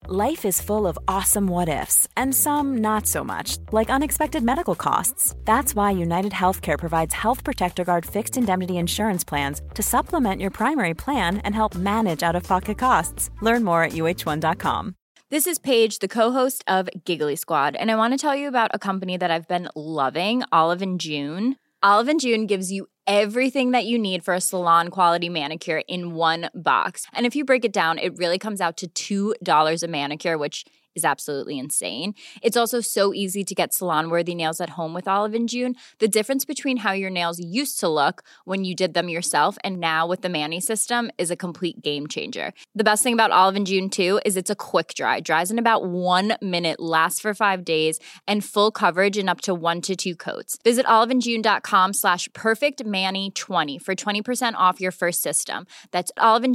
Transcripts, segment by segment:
Life is full of awesome what-ifs, and some not so much, like unexpected medical costs. That's why United Healthcare provides Health Protector Guard fixed indemnity insurance plans to supplement your primary plan and help manage out-of-pocket costs. Learn more at uh1.com. This is Paige, the co-host of Giggly Squad, and I want to tell you about a company that I've been loving, Olive & June. Olive & June gives you everything that you need for a salon-quality manicure in one box. And if you break it down, it really comes out to $2 a manicure, which is absolutely insane. It's also so easy to get salon-worthy nails at home with Olive & June. The difference between how your nails used to look when you did them yourself and now with the Mani system is a complete game changer. The best thing about Olive & June, too, is it's a quick dry. Dries in about 1 minute, lasts for 5 days, and full coverage in up to 1 to 2 coats. Visit oliveandjune.com/perfectmani20 for 20% off your first system. That's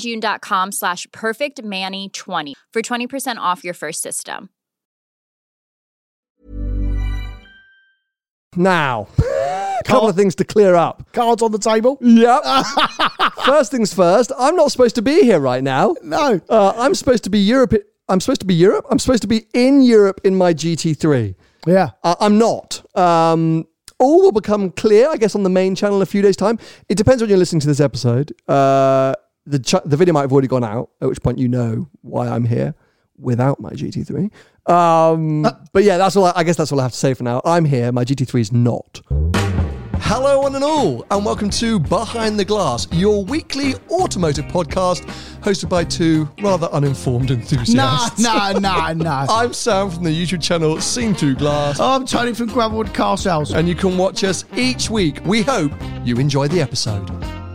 oliveandjune.com/perfectmani20 for 20% off your first system. Now, a couple of things to clear up. Cards on the table? Yep. First things first, I'm not supposed to be here right now. No. I'm supposed to be Europe. I'm supposed to be Europe? I'm supposed to be in Europe in my GT3. Yeah. I'm not. All will become clear, I guess, on the main channel in a few days' time. It depends when you're listening to this episode. The video might have already gone out, at which point you know why I'm here without my GT3. But yeah, I guess that's all I have to say for now. I'm here. My GT3 is not. Hello, one and all, and welcome to Behind the Glass, your weekly automotive podcast hosted by two rather uninformed enthusiasts. No. I'm Sam from the YouTube channel Seen Through Glass. I'm Tony from Gravelwood Car Sales. And you can watch us each week. We hope you enjoy the episode.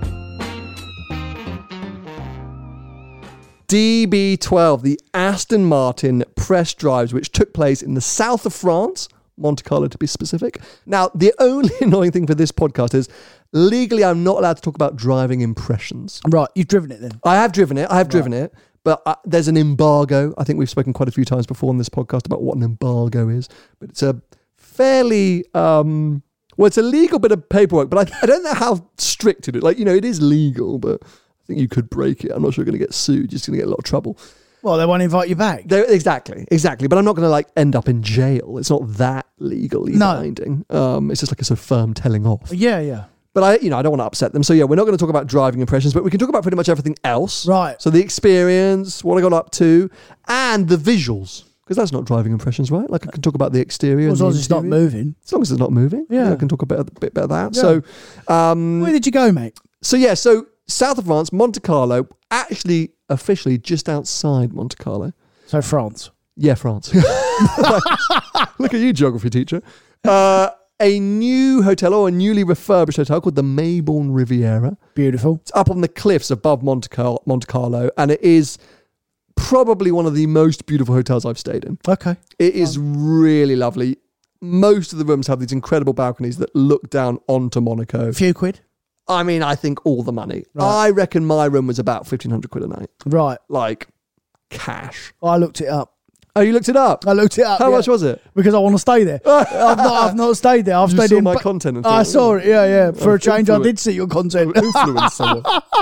DB12, the Aston Martin press drives, which took place in the south of France, Monte Carlo to be specific. Now, the only annoying thing for this podcast is legally I'm not allowed to talk about driving impressions. Right, you've driven it then? I have driven it. But there's an embargo. I think we've spoken quite a few times before on this podcast about what an embargo is. But it's a fairly, it's a legal bit of paperwork, but I don't know how strict it is. Like, it is legal, but I think you could break it. I'm not sure you're going to get sued. You're just going to get a lot of trouble. Well, they won't invite you back. Exactly. But I'm not going to end up in jail. It's not that legally binding. It's just like a sort of firm telling off. Yeah. But I don't want to upset them. So yeah, we're not going to talk about driving impressions, but we can talk about pretty much everything else. Right. So the experience, what I got up to, and the visuals. Because that's not driving impressions, right? Like I can talk about the exterior. As long as it's not moving. As long as it's not moving. Yeah. I can talk a bit about that. Yeah. So, where did you go, mate? So south of France, Monte Carlo, actually officially just outside Monte Carlo. So France. Yeah, France. Look at you, geography teacher. A new hotel, or a newly refurbished hotel called the Maybourne Riviera. Beautiful. It's up on the cliffs above Monte Carlo, and it is probably one of the most beautiful hotels I've stayed in. Okay. It is really lovely. Most of the rooms have these incredible balconies that look down onto Monaco. A few quid? I mean, I think all the money. Right. I reckon my room was about 1,500 quid a night. Right. Like, cash. I looked it up. Oh, you looked it up? I looked it up. How much was it? Because I want to stay there. I've not stayed there. I've You stayed saw in my content and I thought, saw it. Yeah. For a change, I did see your content. Influence someone.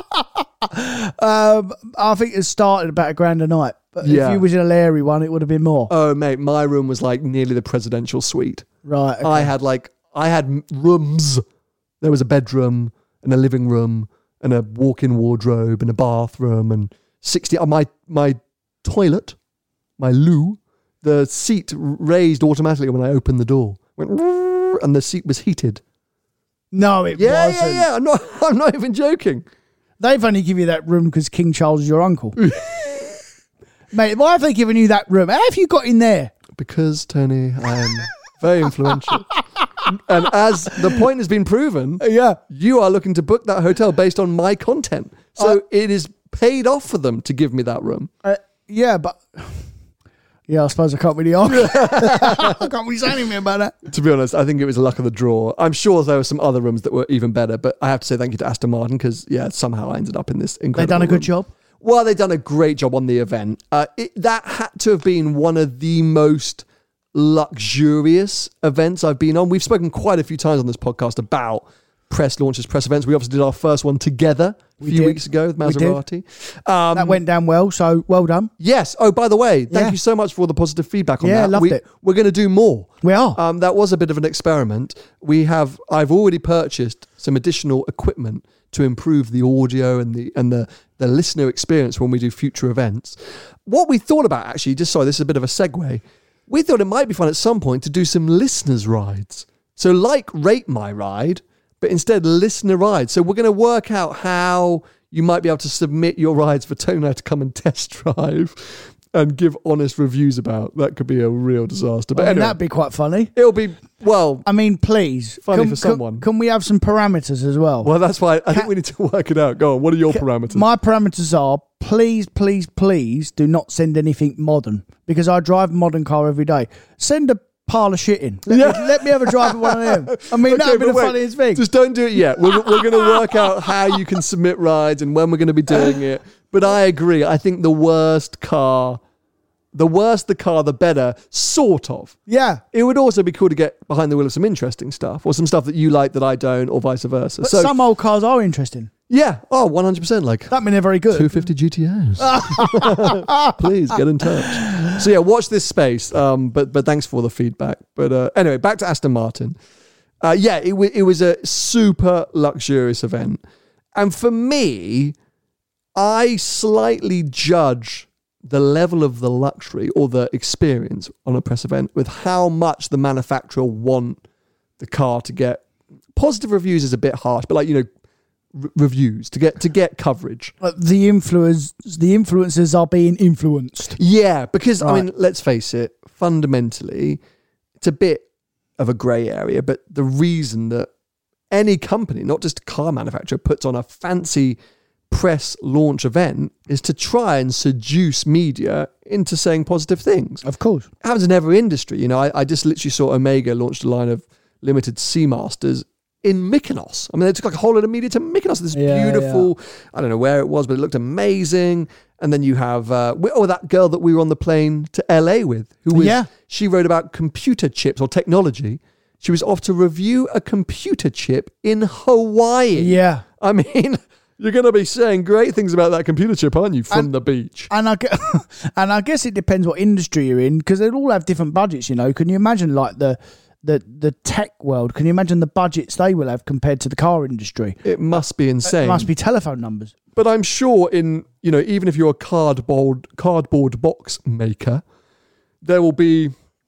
I think it started about £1,000 a night. But Yeah. if you was in a Larry one, it would have been more. Oh, mate, my room was like nearly the presidential suite. Right. Okay. I had rooms. There was a bedroom and a living room and a walk-in wardrobe and a bathroom and 60. My toilet, my loo, the seat raised automatically when I opened the door. Went, and the seat was heated. No, it wasn't. Yeah. I'm not even joking. They've only given you that room because King Charles is your uncle. Mate, why have they given you that room? How have you got in there? Because, Tony, I am very influential. And as the point has been proven, you are looking to book that hotel based on my content. So it is paid off for them to give me that room. Yeah, but... Yeah, I suppose I can't really argue. I can't really say anything about that. To be honest, I think it was luck of the draw. I'm sure there were some other rooms that were even better, but I have to say thank you to Aston Martin because, somehow I ended up in this incredible They've done a good room. job? Well, they've done a great job on the event. That had to have been one of the most luxurious events I've been on. We've spoken quite a few times on this podcast about press launches, press events. We obviously did our first one together a few weeks ago with Maserati. That went down well, so well done. Yes. Oh, by the way, thank you so much for all the positive feedback on that. Yeah, loved it. We're going to do more. We are. That was a bit of an experiment. I've already purchased some additional equipment to improve the audio and the listener experience when we do future events. What we thought about, actually, this is a bit of a segue. We thought it might be fun at some point to do some listeners' rides. So like Rate My Ride, but instead listener rides. So we're going to work out how you might be able to submit your rides for Tony and I to come and test drive and give honest reviews about. That could be a real disaster. But anyway, that'd be quite funny. It'll be, well... I mean, please. Funny for someone. Can we have some parameters as well? Well, that's why I think we need to work it out. Go on, what are your parameters? My parameters are, please do not send anything modern, because I drive a modern car every day. Send a pile of shit in. Let me have a drive at one of them. I mean, that would be the funniest thing. Just don't do it yet. We're going to work out how you can submit rides and when we're going to be doing it. But I agree. I think the worse the car, the better, sort of. Yeah. It would also be cool to get behind the wheel of some interesting stuff, or some stuff that you like that I don't, or vice versa. But some old cars are interesting. Yeah. Oh, 100%. Like, that mean they're very good. 250 GTOs. Please get in touch. So yeah, watch this space. But thanks for the feedback. But anyway, back to Aston Martin. It was a super luxurious event. And for me, I slightly judge the level of the luxury or the experience on a press event with how much the manufacturer want the car to get. Positive reviews is a bit harsh, but reviews to get coverage. The influencers are being influenced. Yeah, because I mean, let's face it, fundamentally, it's a bit of a grey area, but the reason that any company, not just a car manufacturer, puts on a fancy press launch event is to try and seduce media into saying positive things. Of course. It happens in every industry. I just literally saw Omega launched a line of limited Seamasters in Mykonos. I mean, they took like a whole lot of media to Mykonos. This beautiful, I don't know where it was, but it looked amazing. And then you have, that girl that we were on the plane to LA with, who was, she wrote about computer chips or technology. She was off to review a computer chip in Hawaii. Yeah. I mean, you're going to be saying great things about that computer chip, aren't you, from the beach? And I guess it depends what industry you're in, because they all have different budgets, Can you imagine like the tech world? Can you imagine the budgets they will have compared to the car industry? It must be insane. It must be telephone numbers. But I'm sure even if you're a cardboard box maker, there will be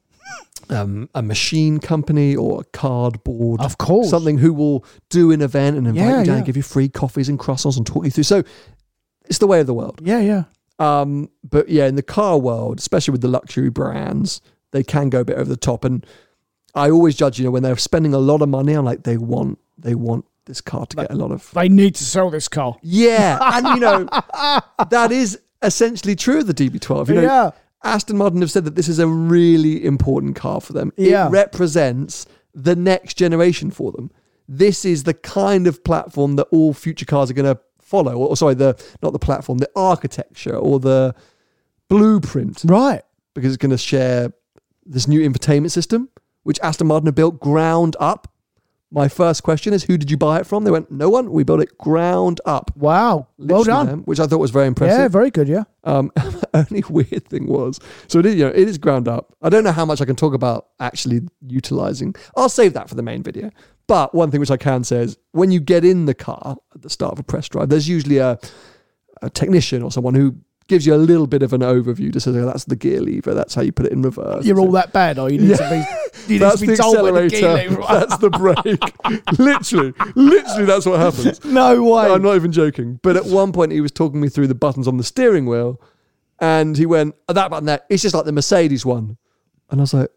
a machine company or a cardboard, of course, something who will do an event and invite you down and give you free coffees and croissants and talk you through. So it's the way of the world. Yeah. But yeah, in the car world, especially with the luxury brands, they can go a bit over the top. And I always judge, when they're spending a lot of money, I'm like, they want this car to get a lot of... They need to sell this car. Yeah. And, that is essentially true of the DB12. Aston Martin have said that this is a really important car for them. Yeah. It represents the next generation for them. This is the kind of platform that all future cars are going to follow. Not the platform, the architecture or the blueprint. Right. Because it's going to share this new infotainment system, which Aston Martin have built ground up. My first question is, who did you buy it from? They went, no one. We built it ground up. Wow. Literally well done. them, which I thought was very impressive. Yeah, very good, yeah. Only weird thing was, so it is ground up. I don't know how much I can talk about actually utilizing. I'll save that for the main video. But one thing which I can say is, when you get in the car at the start of a press drive, there's usually a technician or someone who gives you a little bit of an overview to say, that's the gear lever, that's how you put it in reverse. You're all that bad, or you need to be... That's the accelerator. That's the brake. literally, that's what happens. No way. I'm not even joking. But at one point, he was talking me through the buttons on the steering wheel, and he went, that button there, it's just like the Mercedes one. And I was like,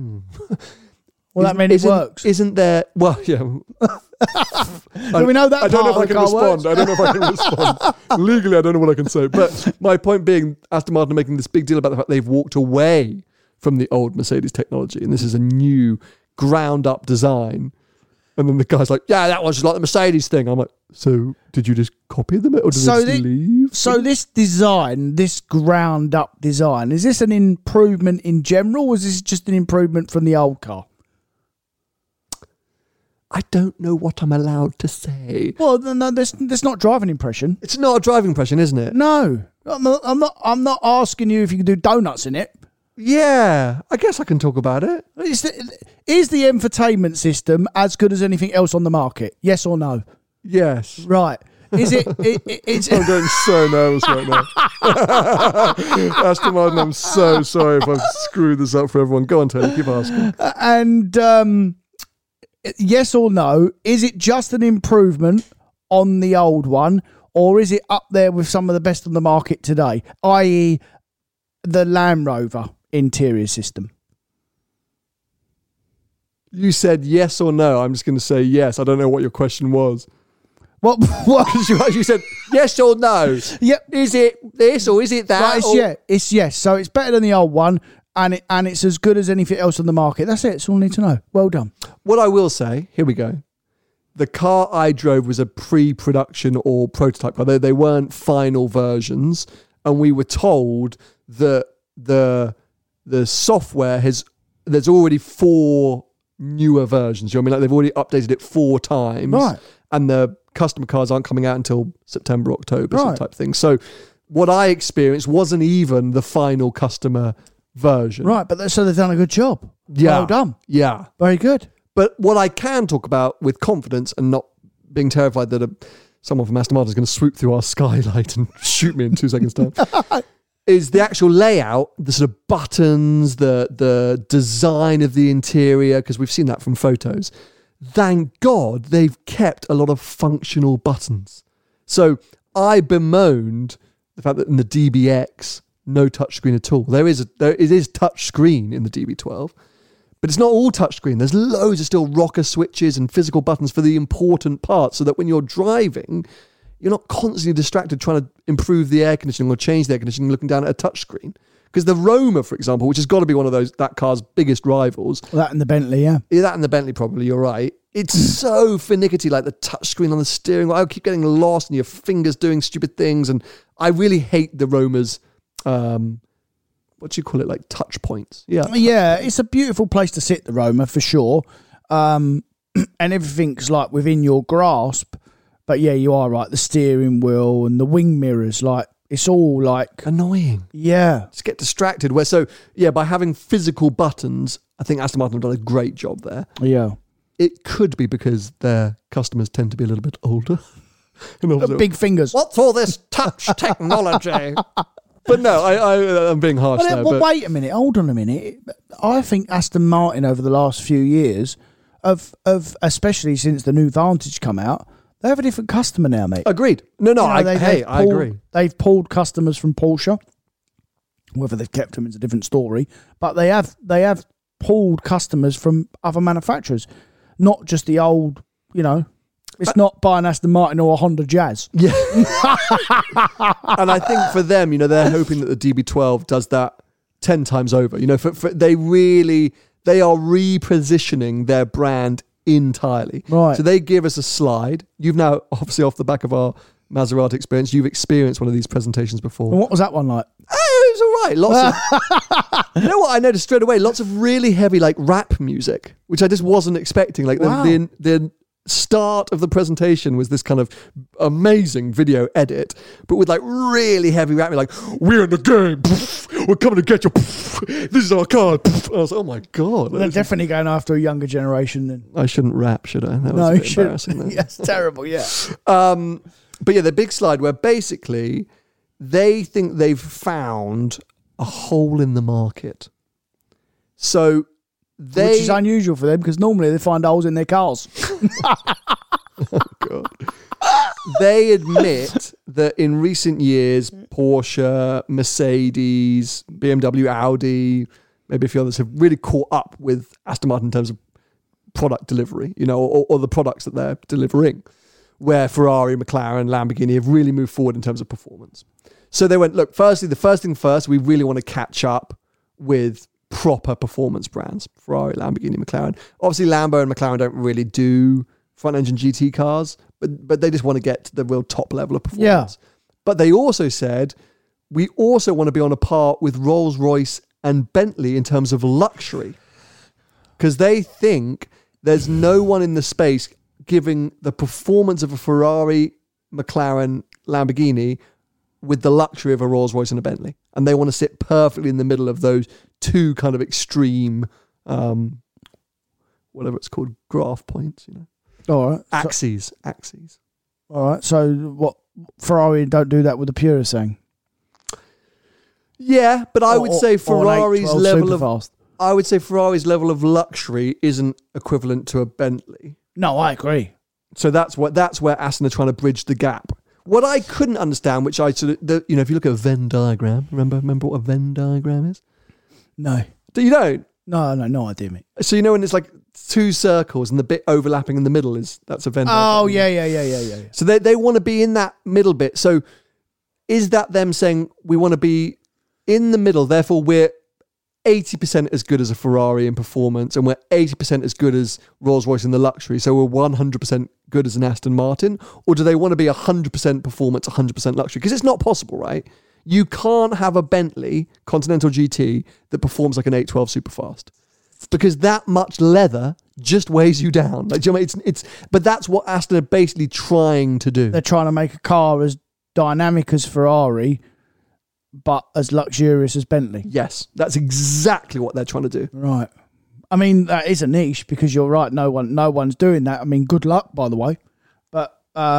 Well, that means it works. Isn't there... Well, yeah. Do we know that I don't know if I can respond. works? I don't know if I can respond. Legally, I don't know what I can say. But my point being, Aston Martin are making this big deal about the fact they've walked away from the old Mercedes technology, and this is a new ground-up design. And then the guy's like, yeah, that one's just like the Mercedes thing. I'm like, so did you just copy them, or did they just leave? So this design, this ground-up design, is this an improvement in general, or is this just an improvement from the old car? I don't know what I'm allowed to say. Well, no, that's not driving impression. It's not a driving impression, isn't it? No, I'm not asking you if you can do donuts in it. Yeah, I guess I can talk about it. Is the infotainment system as good as anything else on the market? Yes or no? Yes. Right. Is it? It's. I'm getting so nervous right now. Aston Martin, I'm so sorry if I've screwed this up for everyone. Go on, Tony, keep asking. And yes or no, is it just an improvement on the old one, or is it up there with some of the best on the market today, i.e. the Land Rover interior system? You said yes or no. I'm just going to say yes. I don't know what your question was. What? You said yes or no. Yep. Is it this or is it that? Right, it's yes. So it's better than the old one, and it's as good as anything else on the market. That's it. That's all I need to know. Well done. What I will say, here we go. The car I drove was a pre-production or prototype car. They weren't final versions, and we were told that the software there's already 4 newer versions. You know what I mean? Like they've already updated it 4 times, right? And the customer cars aren't coming out until September, October, right. some type of thing. So what I experienced wasn't even the final customer version. Right, but so they've done a good job. Yeah. Well done. Yeah. Very good. But what I can talk about with confidence and not being terrified that someone from Aston Martin is going to swoop through our skylight and shoot me in 2 seconds' time is the actual layout, the sort of buttons, the design of the interior, because we've seen that from photos. Thank God they've kept a lot of functional buttons. So I bemoaned the fact that in the DBX, no touchscreen at all. It is touchscreen in the DB12, but it's not all touchscreen. There's loads of still rocker switches and physical buttons for the important parts, so that when you're driving, you're not constantly distracted trying to improve the air conditioning or change the air conditioning looking down at a touchscreen. Because the Roma, for example, which has got to be one of that car's biggest rivals. That and the Bentley, yeah. Yeah, that and the Bentley, probably, you're right. It's so finicky, like the touchscreen on the steering wheel. I keep getting lost and your fingers doing stupid things. And I really hate the Roma's, what do you call it, like touch points? Yeah. Yeah, it's a beautiful place to sit, the Roma, for sure. And everything's like within your grasp. But yeah, you are right. The steering wheel and the wing mirrors, like, it's all like annoying. Yeah. Just get distracted. By having physical buttons, I think Aston Martin have done a great job there. Yeah. It could be because their customers tend to be a little bit older. Big fingers. What's all this touch technology? But no, I'm being harsh there. Well, wait a minute. Hold on a minute. I think Aston Martin over the last few years, of especially since the new Vantage come out, they have a different customer now, mate. Agreed. No, I agree. They've pulled customers from Porsche. Whether they've kept them is a different story. But they have pulled customers from other manufacturers, not just the old. It's not buying Aston Martin or a Honda Jazz. Yeah. And I think for them, they're hoping that the DB12 does that 10 times over. They are repositioning their brand entirely. Right. So they give us a slide. You've now, obviously off the back of our Maserati experience, you've experienced one of these presentations before. And what was that one like? It was all right. Lots of, you know what I noticed straight away? Lots of really heavy like rap music, which I just wasn't expecting. Like wow. the start of the presentation was this kind of amazing video edit, but with like really heavy rap, like, we're in the game, we're coming to get you, this is our car. I was like, oh my God. They're definitely going after a younger generation. Then I shouldn't rap, should I? That was no, a bit you should. embarrassing. Yes, terrible, yeah. But yeah, the big slide where basically they think they've found a hole in the market. So which is unusual for them because normally they find holes in their cars. Oh God. They admit that in recent years, Porsche, Mercedes, BMW, Audi, maybe a few others have really caught up with Aston Martin in terms of product delivery, or the products that they're delivering, where Ferrari, McLaren, Lamborghini have really moved forward in terms of performance. So they went, look, firstly, the first thing first, we really want to catch up with proper performance brands, Ferrari, Lamborghini, McLaren. Obviously, Lambo and McLaren don't really do front-engine GT cars, but they just want to get to the real top level of performance. Yeah. But they also said, we also want to be on a par with Rolls-Royce and Bentley in terms of luxury, because they think there's no one in the space giving the performance of a Ferrari, McLaren, Lamborghini with the luxury of a Rolls-Royce and a Bentley. And they want to sit perfectly in the middle of those two kind of extreme, whatever it's called, graph points, you know. All right. Axes. All right. So what, Ferrari don't do that with the Purosangue? Yeah, but I would say Ferrari's level of... I would say Ferrari's level of luxury isn't equivalent to a Bentley. No, I agree. So that's where Aston are trying to bridge the gap. What I couldn't understand, which I sort of, if you look at a Venn diagram, remember what a Venn diagram is? No. You don't? No idea, mate. So when it's like two circles and the bit overlapping in the middle that's a Venn diagram. Oh, yeah. So they want to be in that middle bit. So is that them saying we want to be in the middle, therefore we're 80% as good as a Ferrari in performance and we're 80% as good as Rolls-Royce in the luxury, so we're 100% good as an Aston Martin? Or do they want to be 100% performance, 100% luxury? Because it's not possible, right? You can't have a Bentley Continental GT that performs like an 812 Superfast, because that much leather just weighs you down. Like, do you know what I mean? But that's what Aston are basically trying to do. They're trying to make a car as dynamic as Ferrari, but as luxurious as Bentley. Yes, that's exactly what they're trying to do. Right. I mean, that is a niche, because you're right. No one's doing that. I mean, good luck, by the way. But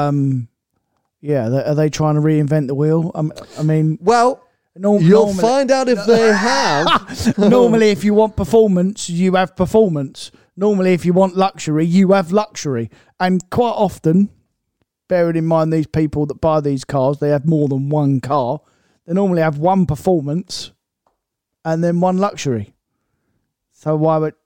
yeah, are they trying to reinvent the wheel? I mean, well, you'll find out if they have. Normally, if you want performance, you have performance. Normally, if you want luxury, you have luxury. And quite often, bearing in mind these people that buy these cars, they have more than one car. They normally have one performance and then one luxury. So why would...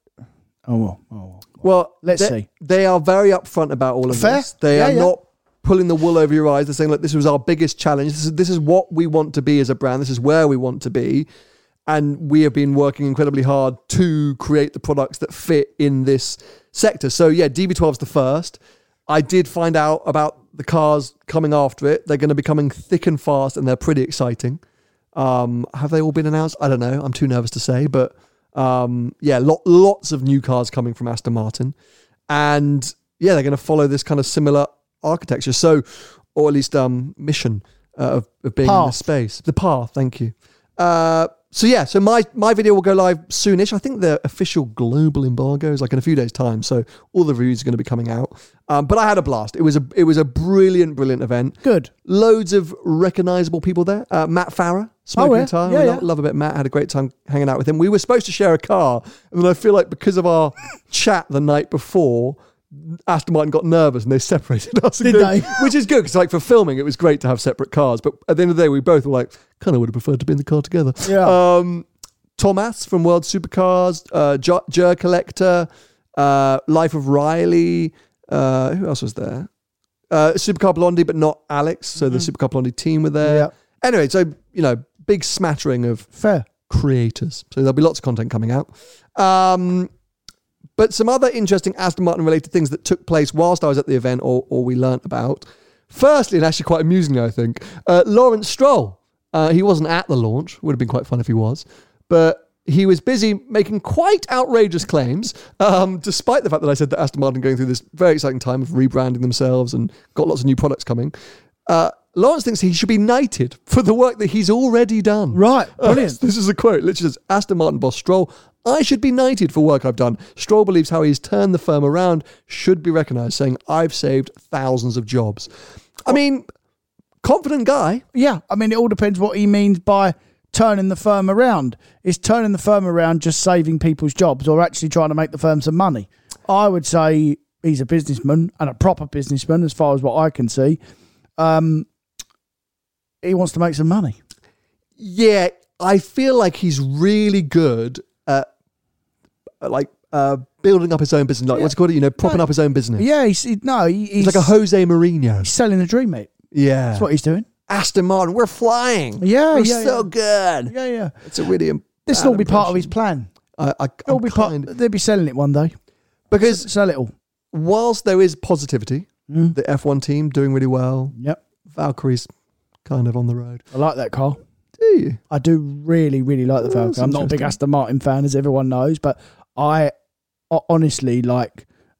Well, let's see. They are very upfront about all of this. They are not pulling the wool over your eyes. They're saying, look, this was our biggest challenge. This is what we want to be as a brand. This is where we want to be. And we have been working incredibly hard to create the products that fit in this sector. So yeah, DB12's the first. I did find out about the cars coming after it. They're going to be coming thick and fast, and they're pretty exciting. Have they all been announced? I don't know. I'm too nervous to say. But yeah, lots of new cars coming from Aston Martin. And yeah, they're going to follow this kind of similar architecture. So, or at least mission of being in the space. The path, thank you. So yeah, so my video will go live soonish. I think the official global embargo is like in a few days' time, so all the reviews are going to be coming out. But I had a blast. It was a brilliant event. Good. Loads of recognisable people there. Matt Farah, smoking guitar. Love a bit. Matt, had a great time hanging out with him. We were supposed to share a car, and then I feel like because of our chat the night before, Aston Martin got nervous and they separated us. Did they? Which is good, because like for filming, it was great to have separate cars. But at the end of the day, we both were like, kind of would have preferred to be in the car together. Yeah. Thomas from World Supercars, Jer Collector, Life of Riley. Who else was there? Supercar Blondie, but not Alex. So the Supercar Blondie team were there. Yeah. Anyway, so, big smattering of creators. So there'll be lots of content coming out. But some other interesting Aston Martin related things that took place whilst I was at the event or we learnt about. Firstly, and actually quite amusingly, I think, Lawrence Stroll. He wasn't at the launch. Would have been quite fun if he was. But he was busy making quite outrageous claims, despite the fact that I said that Aston Martin going through this very exciting time of rebranding themselves and got lots of new products coming. Lawrence thinks he should be knighted for the work that he's already done. Right, brilliant. This is a quote. Literally says, Aston Martin boss Stroll, I should be knighted for work I've done. Stroll believes how he's turned the firm around should be recognised, saying, I've saved thousands of jobs. I mean, confident guy. Yeah, I mean, it all depends what he means by turning the firm around. Is turning the firm around just saving people's jobs or actually trying to make the firm some money? I would say he's a businessman, and a proper businessman as far as what I can see. He wants to make some money. Yeah, I feel like he's really good at building up his own business. Like, what's it called? Propping up his own business. Yeah, he's like a Jose Mourinho. He's selling the dream, mate. Yeah. That's what he's doing. Aston Martin, we're flying. Yeah, we're so good. Yeah, yeah. It's a really this will all be part of his plan. They'll be selling it one day. Because sell it all. Whilst there is positivity, the F1 team doing really well. Yep. Valkyrie's kind of on the road. I like that car. Do you? I do really, really like the Valkyrie. I'm not a big Aston Martin fan, as everyone knows, but I honestly like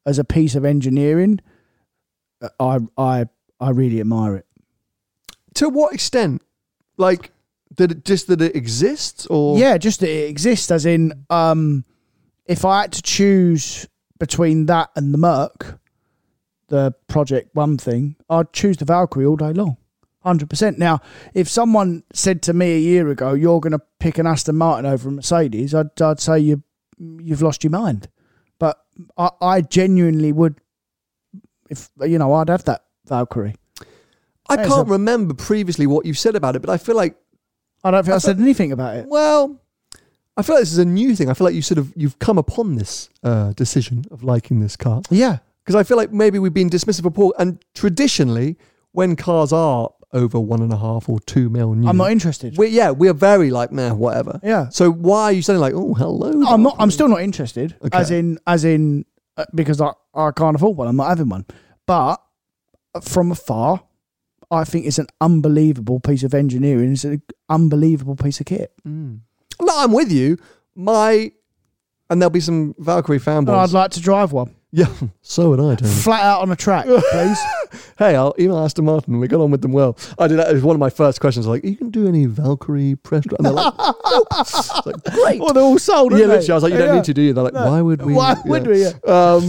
as a piece of engineering, I really admire it. To what extent? Like, that it exists, or Yeah, just that it exists. As in, if I had to choose between that and the Merc, the Project One thing, I'd choose the Valkyrie all day long, 100%. Now, if someone said to me a year ago, "You're going to pick an Aston Martin over a Mercedes," I'd say you've lost your mind. But I genuinely would, if I'd have that Valkyrie. I can't remember previously what you've said about it, but I feel like I don't think I said anything about it. Well, I feel like this is a new thing. I feel like you've come upon this decision of liking this car. Yeah. Because I feel like maybe we've been dismissive of Porsche, and traditionally, when cars are over 1.5 or 2 mil new, I'm not interested. we are very like, meh, whatever. Yeah. So why are you saying like, oh, hello? I'm not. I'm still not interested. Okay. As in, because I can't afford one. I'm not having one. But from afar, I think it's an unbelievable piece of engineering. It's an unbelievable piece of kit. No, I'm with you. And there'll be some Valkyrie fanboys. I'd like to drive one. Yeah, so would I, Tony. Flat out on a track, please. Hey, I'll email Aston Martin. We got on with them well. I did that. It was one of my first questions. Like, you can do any Valkyrie press drive? And they're like, nope. It's like, great. Well, they're all sold, Yeah, aren't literally. they? I was like, you don't need to, do you? They're like, why would we? Why would we? Yeah.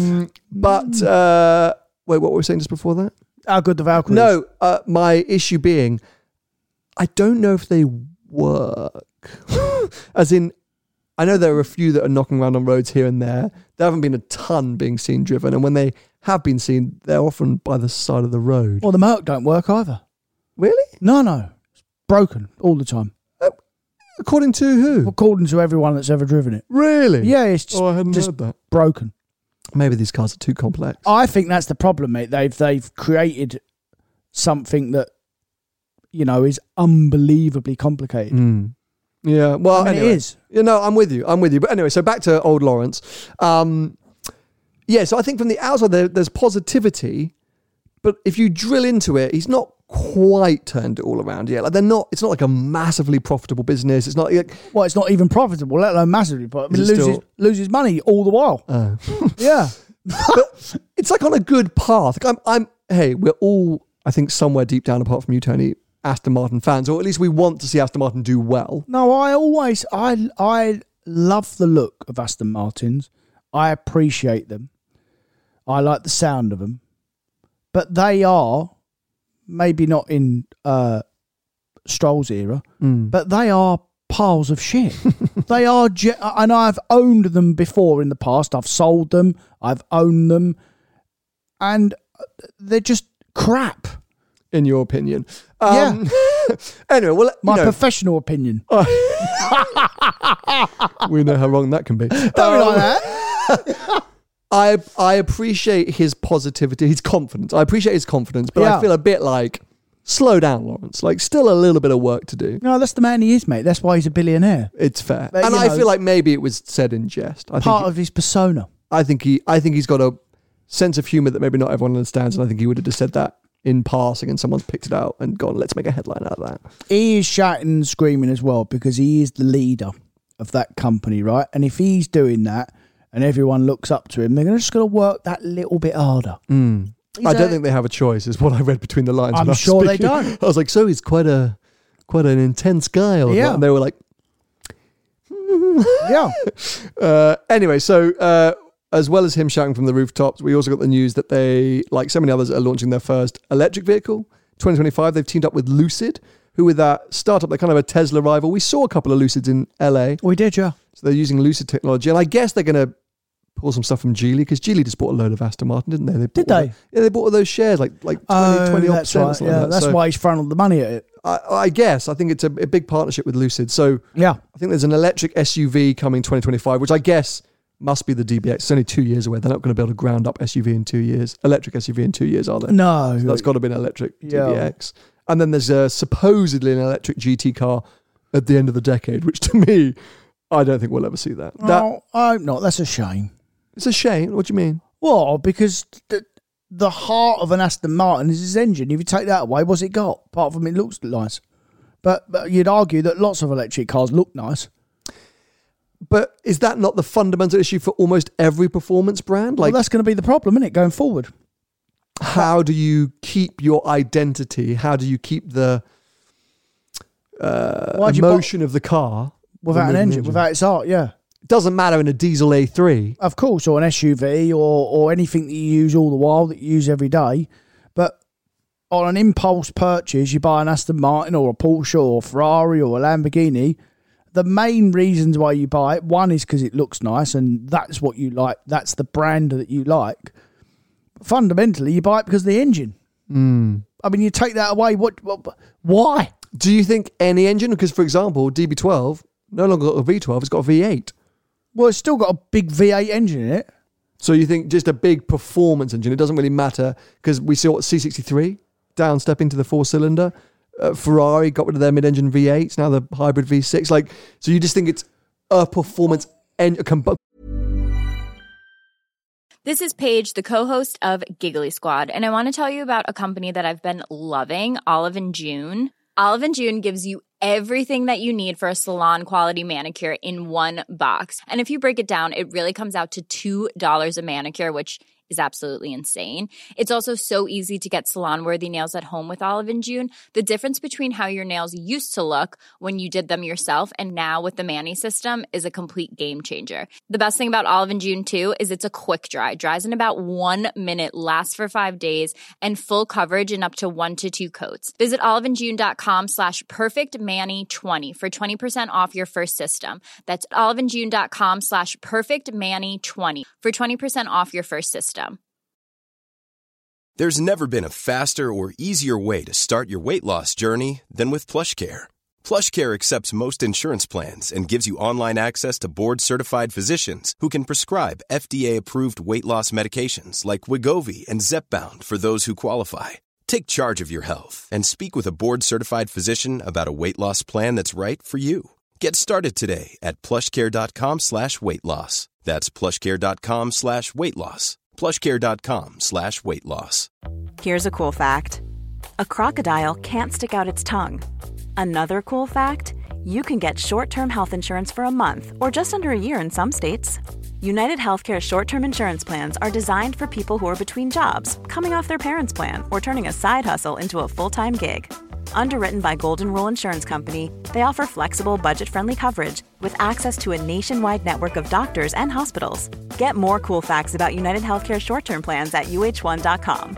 Wait, what were we saying just before that? How good the Valkyrie is. No, my issue being, I don't know if they work. As in, I know there are a few that are knocking around on roads here and there. There haven't been a ton being seen driven. And when they have been seen, they're often by the side of the road. Well, the Merc don't work either. Really? No. It's broken all the time. According to who? According to everyone that's ever driven it. Really? Yeah, it's just, I hadn't just heard that. broken. Maybe these cars are too complex. I think that's the problem, mate. They've created something that, is unbelievably complicated. Yeah, well, I mean, anyway. it is. I'm with you. But anyway, so back to old Lawrence. So I think from the outside there's positivity, but if you drill into it, he's not quite turned it all around yet. Like it's not like a massively profitable business. It's not like, Well, it's not even profitable, let alone massively profitable. I mean, loses money all the while. Yeah. but it's like on a good path. Like we're all, I think, somewhere deep down, apart from you, Tony, Aston Martin fans, or at least we want to see Aston Martin do well. No, I love the look of Aston Martins. I appreciate them. I like the sound of them. But they are, maybe not in Stroll's era, but they are piles of shit. They are, and I've owned them before in the past. I've sold them. I've owned them. And they're just crap. In your opinion. Yeah. Anyway, well, my professional opinion. We know how wrong that can be. Don't be like that. I appreciate his positivity, his confidence. I appreciate his confidence, but I feel a bit like, slow down, Lawrence. Like, still a little bit of work to do. No, that's the man he is, mate. That's why he's a billionaire. It's fair. But, and I feel like maybe it was said in jest. Part of his persona. I think he's got a sense of humour that maybe not everyone understands, and I think he would have just said that in passing and someone's picked it out and gone, let's make a headline out of that. He is shouting and screaming as well because he is the leader of that company, right? And if he's doing that and everyone looks up to him, they're just going to work that little bit harder. I don't think they have a choice, is what I read between the lines. I'm sure they don't. I was like, so he's quite an intense guy. Or Yeah. And they were like, Yeah. Anyway, so as well as him shouting from the rooftops, we also got the news that they, like so many others, are launching their first electric vehicle. 2025, they've teamed up with Lucid, who with that startup, they're kind of a Tesla rival. We saw a couple of Lucids in LA. We did, yeah. So they're using Lucid technology. And I guess they're going to pull some stuff from Geely, because Geely just bought a load of Aston Martin, didn't they? Did they? Yeah, they bought all those shares, like 20 that's odd right. percent. Yeah, that's why he's funneled the money at it. I guess. I think it's a big partnership with Lucid. So Yeah. I think there's an electric SUV coming 2025, which I guess must be the DBX. It's only 2 years away. They're not going to build a ground up SUV in 2 years. Electric SUV in 2 years, are they? No. So that's got to be an electric Yeah. DBX. And then there's supposedly an electric GT car at the end of the decade, which to me, I don't think we'll ever see that. No, I hope not. That's a shame. It's a shame. What do you mean? Well, because the heart of an Aston Martin is his engine. If you take that away, what's it got? Apart from it looks nice. But you'd argue that lots of electric cars look nice. But is that not the fundamental issue for almost every performance brand? Like, well, that's going to be the problem, isn't it, going forward? How do you keep your identity? How do you keep the emotion of the car without an engine, without its art? Yeah, it doesn't matter in a diesel A3, of course, or an SUV, or anything that you use all the while, that you use every day. But on an impulse purchase, you buy an Aston Martin or a Porsche or a Ferrari or a Lamborghini. The main reasons why you buy it, one is because it looks nice and that's what you like. That's the brand that you like. But fundamentally, you buy it because of the engine. I mean, you take that away. Why? Do you think any engine? Because, for example, DB12 no longer got a V12, it's got a V8. Well, it's still got a big V8 engine in it. So you think just a big performance engine, it doesn't really matter, because we saw C63 downstep into the 4-cylinder. Ferrari got rid of their mid-engine V8s, now the hybrid V6. Like, so you just think it's a performance engine. This is Paige, the co-host of Giggly Squad, and I want to tell you about a company that I've been loving, Olive & June. Olive & June gives you everything that you need for a salon-quality manicure in one box. And if you break it down, it really comes out to $2 a manicure, which is absolutely insane. It's also so easy to get salon-worthy nails at home with Olive & June. The difference between how your nails used to look when you did them yourself and now with the Mani system is a complete game changer. The best thing about Olive & June, too, is it's a quick dry. Dries in about 1 minute, lasts for 5 days, and full coverage in up to 1 to 2 coats. Visit oliveandjune.com/perfectmani20 for 20% off your first system. That's oliveandjune.com/perfectmani20 for 20% off your first system. There's never been a faster or easier way to start your weight loss journey than with PlushCare. PlushCare accepts most insurance plans and gives you online access to board-certified physicians who can prescribe FDA-approved weight loss medications like Wegovy and Zepbound for those who qualify. Take charge of your health and speak with a board-certified physician about a weight loss plan that's right for you. Get started today at plushcare.com/weight-loss. That's plushcare.com/weight-loss. plushcare.com/weight-loss. Here's a cool fact. A crocodile can't stick out its tongue. Another cool fact, you can get short-term health insurance for a month or just under a year in some states. United Healthcare short-term insurance plans are designed for people who are between jobs, coming off their parents' plan, or turning a side hustle into a full-time gig. Underwritten by Golden Rule Insurance Company, they offer flexible, budget-friendly coverage with access to a nationwide network of doctors and hospitals. Get more cool facts about United Healthcare short-term plans at uh1.com.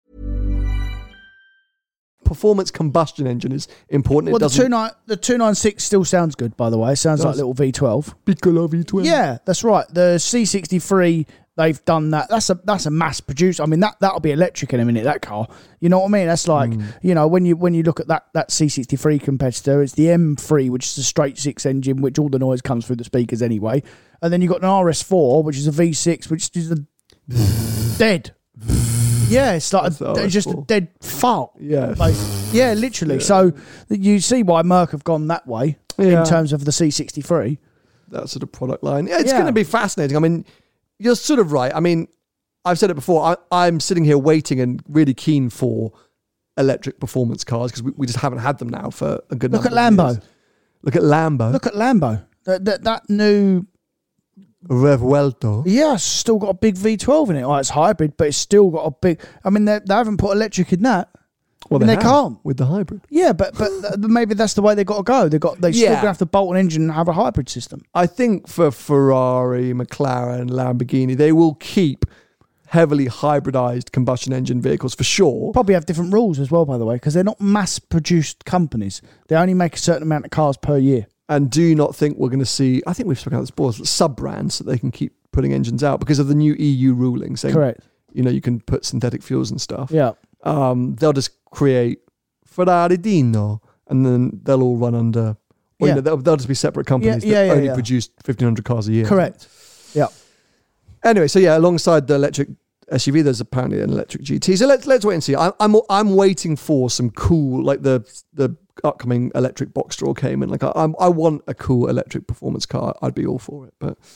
Performance combustion engine is important. Well, the 296 still sounds good, by the way. It sounds like a little V12. Piccolo V12. Yeah, that's right. The C63, they've done that. That's a mass produced. I mean, that'll be electric in a minute, that car. You know what I mean? That's like, you know, when you look at that C63 competitor, it's the M3, which is a straight 6 engine, which all the noise comes through the speakers anyway. And then you've got an RS4, which is a V6, which is a dead. Yeah, it's like just a dead fart. Yeah. Yeah, literally. Yeah. So you see why Merc have gone that way in terms of the C63. That sort of product line. Yeah, it's going to be fascinating. I mean, you're sort of right. I mean, I've said it before. I'm sitting here waiting and really keen for electric performance cars because we just haven't had them now for a good number of years. Look at Lambo. Look at Lambo. That new Revuelto. Yeah, it's still got a big V12 in it. Well, it's hybrid, but it's still got a big... I mean, they haven't put electric in that. Well, they can't. With the hybrid. Yeah, but maybe that's the way they've got to go. They still going to have to bolt an engine and have a hybrid system. I think for Ferrari, McLaren, Lamborghini, they will keep heavily hybridized combustion engine vehicles for sure. Probably have different rules as well, by the way, because they're not mass-produced companies. They only make a certain amount of cars per year. And do you not think we're going to see, I think we've spoken about this before, sub-brands that they can keep putting engines out because of the new EU ruling saying, correct, you know, you can put synthetic fuels and stuff. Yeah. They'll just create Ferrari Dino and then they'll all run under, or you know, they'll just be separate companies that only produce 1,500 cars a year. Correct. Yeah. Anyway, so yeah, alongside the electric SUV, there's apparently an electric GT. So let's wait and see. I'm waiting for some cool, like the upcoming electric Boxster or Cayman. Like I want a cool electric performance car. I'd be all for it. But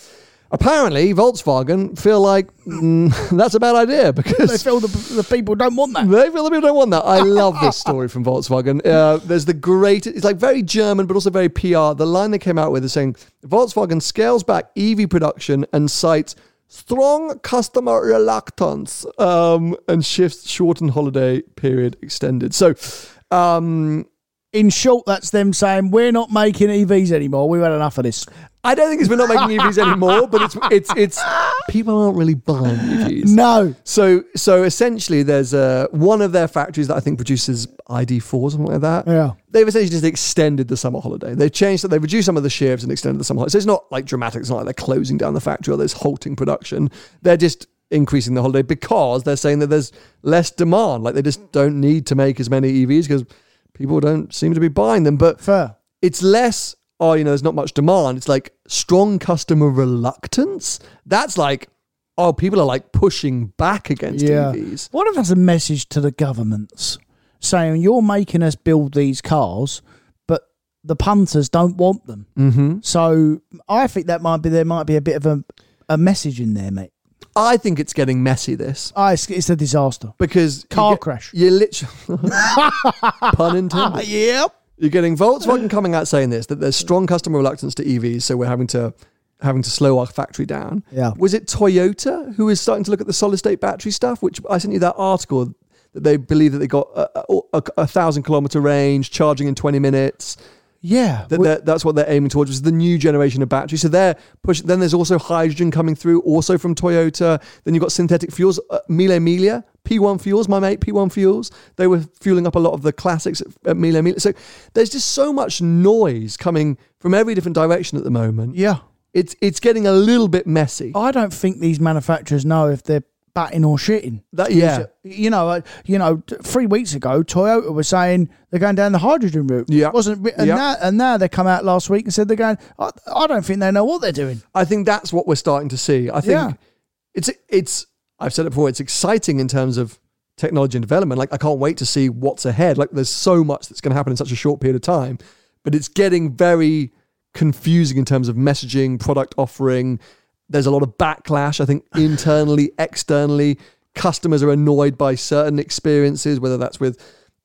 Apparently, Volkswagen feel like that's a bad idea because They feel the people don't want that. they feel the people don't want that. I love this story from Volkswagen. There's the great, it's like very German, but also very PR. The line they came out with is saying Volkswagen scales back EV production and cites strong customer reluctance and shifts shortened holiday period extended. So, In short, that's them saying, we're not making EVs anymore. We've had enough of this. I don't think it's we're not making EVs anymore, but it's people aren't really buying EVs. No. So essentially, there's one of their factories that I think produces ID4 or something like that. Yeah. They've essentially just extended the summer holiday. They've changed it. They've reduced some of the shifts and extended the summer holiday. So it's not like dramatic. It's not like they're closing down the factory or there's halting production. They're just increasing the holiday because they're saying that there's less demand. Like they just don't need to make as many EVs because people don't seem to be buying them. But Fair. it's less, there's not much demand. It's like strong customer reluctance. That's like, people are like pushing back against EVs. What if that's a message to the governments saying you're making us build these cars, but the punters don't want them? Mm-hmm. So I think there might be a bit of a message in there, mate. I think it's getting messy, this. It's a disaster. Because Car crash. You're literally... Pun intended. Yep. You're getting Volkswagen coming out saying this, that there's strong customer reluctance to EVs, so we're having to slow our factory down. Yeah. Was it Toyota who is starting to look at the solid state battery stuff? Which I sent you that article that they believe that they got a 1,000-kilometer range, charging in 20 minutes. Yeah. That's what they're aiming towards, is the new generation of batteries. So they're pushing. Then there's also hydrogen coming through, also from Toyota. Then you've got synthetic fuels. Mille Miglia, P1 Fuels, my mate, P1 Fuels. They were fueling up a lot of the classics at Mille Miglia. So there's just so much noise coming from every different direction at the moment. Yeah. It's getting a little bit messy. I don't think these manufacturers know if they're batting or shitting. You know, 3 weeks ago, Toyota was saying they're going down the hydrogen route. Yeah. Now they come out last week and said they're going. I don't think they know what they're doing. I think that's what we're starting to see. I think it's. I've said it before. It's exciting in terms of technology and development. Like I can't wait to see what's ahead. Like there's so much that's going to happen in such a short period of time, but it's getting very confusing in terms of messaging, product offering. There's a lot of backlash, I think, internally, externally. Customers are annoyed by certain experiences, whether that's with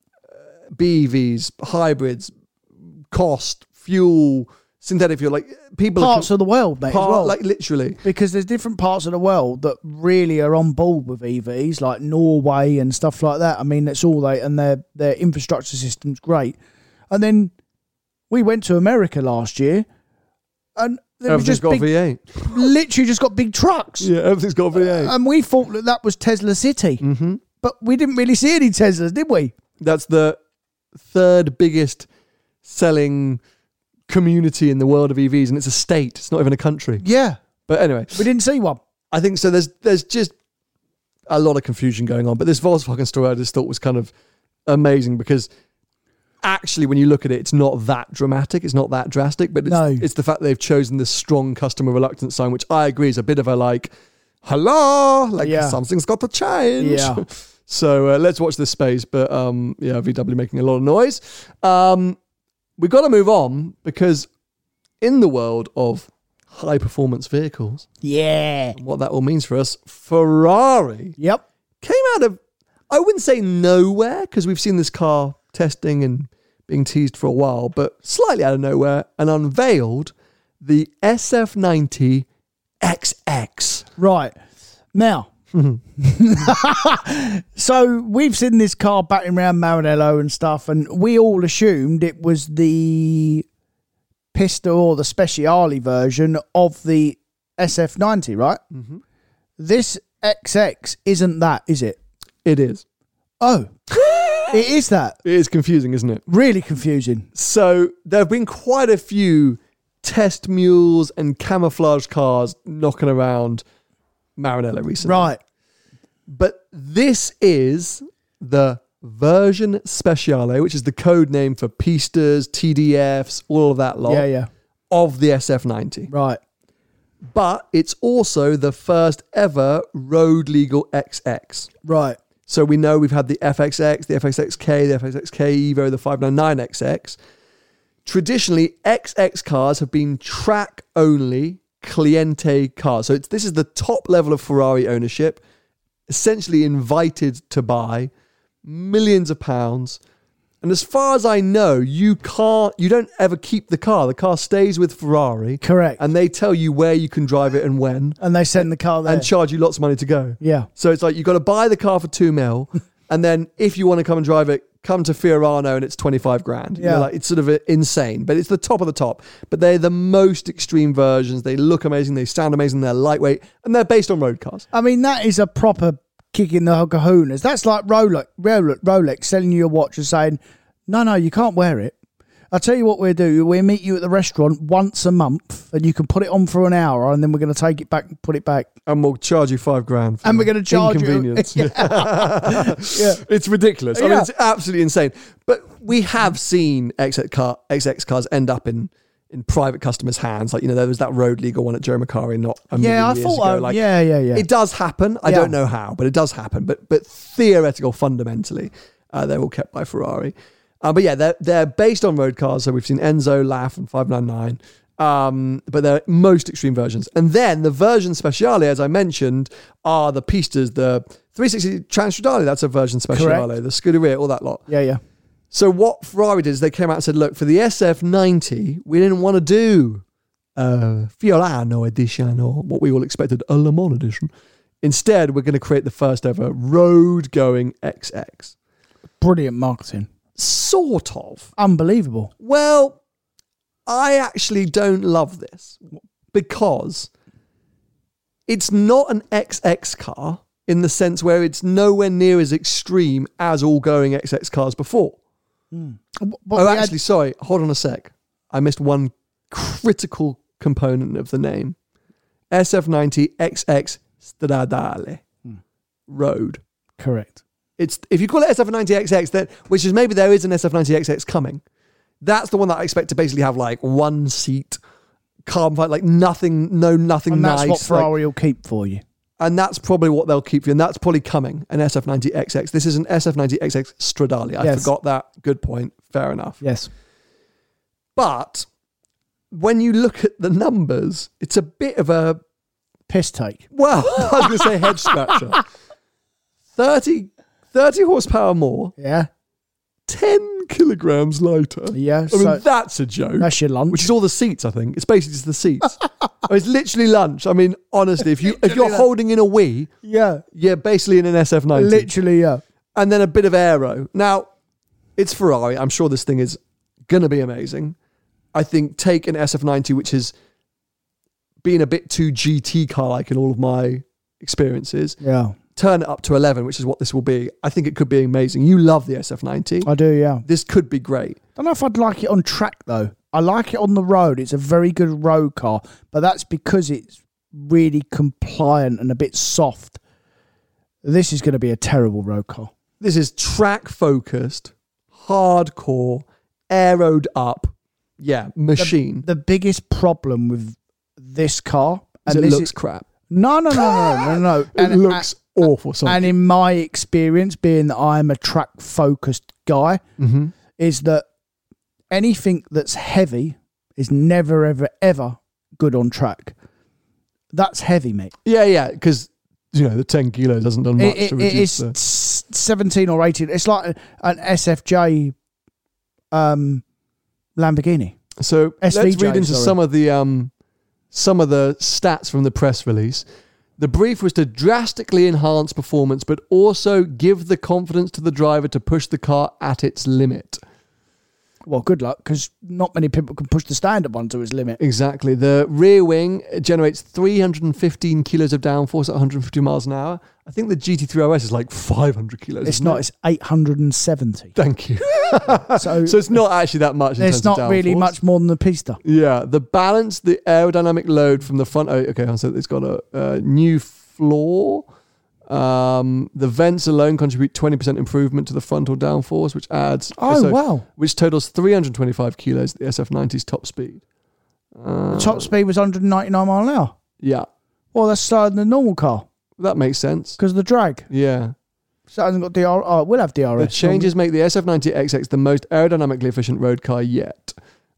BEVs, hybrids, cost, fuel, synthetic fuel. Like people parts of the world, mate, as well. Like literally, because there's different parts of the world that really are on board with EVs, like Norway and stuff like that. I mean, that's all and their infrastructure system's great. And then we went to America last year, and there was just got V8. Literally just got big trucks. Yeah, everything's got V8. And we thought that was Tesla City. Mm-hmm. But we didn't really see any Teslas, did we? That's the third biggest selling community in the world of EVs, and it's a state. It's not even a country. Yeah. But anyway. We didn't see one. I think so. There's just a lot of confusion going on. But this Volkswagen story I just thought was kind of amazing because actually, when you look at it, it's not that dramatic. It's not that drastic, but it's the fact that they've chosen this strong customer reluctance sign, which I agree is a bit of a like, hello, like something's got to change. Yeah. So let's watch this space. But VW making a lot of noise. We've got to move on because in the world of high performance vehicles, what that all means for us, Ferrari came out of, I wouldn't say nowhere, because we've seen this car testing and being teased for a while, but slightly out of nowhere, and unveiled the SF90 XX. Right. Now, so we've seen this car batting around Maranello and stuff, and we all assumed it was the Pista or the Speciale version of the SF90, right? Mm-hmm. This XX isn't that, is it? It is. Oh. It is that. It is confusing, isn't it? Really confusing. So there have been quite a few test mules and camouflage cars knocking around Maranello recently. Right. But this is the version Speciale, which is the code name for Pistas, TDFs, all of that lot of the SF90. Right. But it's also the first ever road legal XX. Right. So we know we've had the FXX, the FXXK, the FXXK Evo, the 599XX. Traditionally, XX cars have been track only Cliente cars. So this is the top level of Ferrari ownership, essentially invited to buy millions of pounds. And as far as I know, you don't ever keep the car. The car stays with Ferrari. Correct. And they tell you where you can drive it and when. And they send the car there. And charge you lots of money to go. Yeah. So it's like you've got to buy the car for $2 million. And then if you want to come and drive it, come to Fiorano and it's 25 grand. Yeah. Like, it's sort of insane, but it's the top of the top. But they're the most extreme versions. They look amazing. They sound amazing. They're lightweight and they're based on road cars. I mean, that is a proper kick in the kahunas. That's like Rolex selling you a watch and saying, no, you can't wear it. I'll tell you what we'll do. We'll meet you at the restaurant once a month and you can put it on for an hour and then we're going to take it back and put it back. And we'll charge you $5,000 for and we're going to charge inconvenience. You. Yeah. It's ridiculous. I mean, Yeah. it's absolutely insane. But we have seen XX cars end up in private customers' hands. Like, there was that road legal one at Joe Macari not a million I years thought, ago. yeah. It does happen. I Yeah. don't know how, but it does happen. But theoretical, fundamentally, they're all kept by Ferrari. But yeah, they're based on road cars. So we've seen Enzo, LAF, and 599. But they're most extreme versions. And then the version speciale, as I mentioned, are the pistas, the 360 Transstradale. That's a version speciale. Correct. The Scuderia, all that lot. Yeah. So what Ferrari did is they came out and said, look, for the SF90, we didn't want to do Fiorano edition or what we all expected, a Le Mans edition. Instead, we're going to create the first ever road-going XX. Brilliant marketing. Sort of. Unbelievable. Well, I actually don't love this because it's not an XX car in the sense where it's nowhere near as extreme as all going XX cars before. Sorry, hold on a sec. I missed one critical component of the name. SF90 XX Stradale. Road. Correct. It's if you call it SF90XX, which is maybe there is an SF90XX coming. That's the one that I expect to basically have like one seat, carbon fiber, like nothing And nice. that's what Ferrari will keep for you. And that's probably what they'll keep for you. And that's probably coming, an SF90XX. This is an SF90XX Stradale. I forgot that. Good point. Fair enough. Yes. But when you look at the numbers, it's a bit of a... Piss take. Well, I was going to say head scratcher. 30 horsepower more. Yeah. 10 kilograms lighter. Yeah. I mean, that's a joke. That's your lunch. Which is all the seats, I think. It's basically just the seats. It's literally lunch. I mean, honestly, if you're holding in a Wii, you're basically in an SF90. Literally, yeah. And then a bit of aero. Now, it's Ferrari. I'm sure this thing is going to be amazing. I think take an SF90, which has been a bit too GT car-like in all of my experiences. Yeah. Turn it up to 11, which is what this will be. I think it could be amazing. You love the SF90. I do, yeah. This could be great. I don't know if I'd like it on track, though. I like it on the road. It's a very good road car, but that's because it's really compliant and a bit soft. This is going to be a terrible road car. This is track-focused, hardcore, aeroed up, machine. The biggest problem with this car... Is and it this looks crap. No. It looks awful. And in my experience, being that I'm a track-focused guy, is that anything that's heavy is never, ever, ever good on track. That's heavy, mate. Yeah, because the 10 kilos hasn't done much to reduce it is 17 or 18. It's like an SFJ Lamborghini. So SVJ, let's read into sorry. some of the stats from the press release. The brief was to drastically enhance performance, but also give the confidence to the driver to push the car at its limit. Well, good luck, because not many people can push the standard one to its limit. Exactly. The rear wing generates 315 kilos of downforce at 150 miles an hour. I think the GT3 RS is like 500 kilos. It's not. It's 870. Thank you. So it's not actually that much in terms it's of not really downforce. much more than the Pista. Yeah. The balance, the aerodynamic load from the front. Oh, okay, so it's got a new floor. The vents alone contribute 20% improvement to the frontal downforce, which adds... wow. Which totals 325 kilos at the SF90's top speed. The top speed was 199 mile an hour. Yeah. Well, that's slower than the normal car That makes sense. because of the drag. Yeah. So it hasn't got DR. Oh, it will have DRS. The changes make the SF90XX the most aerodynamically efficient road car yet.